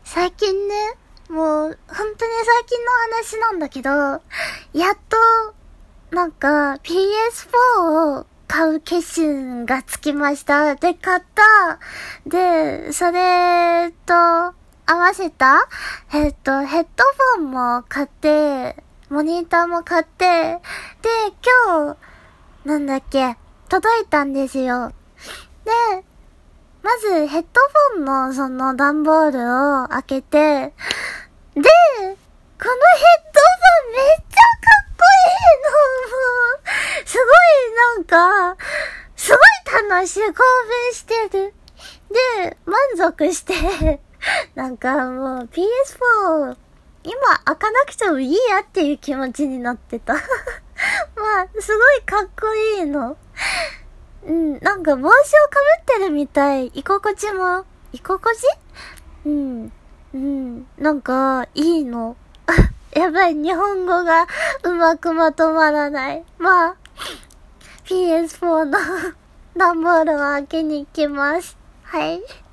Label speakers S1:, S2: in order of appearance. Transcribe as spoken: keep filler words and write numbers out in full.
S1: 最近ね、もう、本当に最近の話なんだけど、やっと、なんか、ピーエスフォー を買う決心がつきました。で、買った。で、それと、合わせた、えっと、ヘッドフォンも買って、モニターも買って、で、今日、なんだっけ、届いたんですよ。で、まずヘッドフォンのその段ボールを開けて、で、このヘッドフォンめっちゃかっこいいの、もう。すごいなんか、すごい楽しい、興奮してる。で、満足して、なんかもう ピーエスフォー、今開かなくてもいいやっていう気持ちになってた。まあ、すごいかっこいいの。うん、なんか帽子をかぶってるみたい。居心地も、居心地うん、うん、なんか、いいの。やばい、日本語がうまくまとまらない。まあ、ピーエスフォー の段ボールを開けに行きます。はい。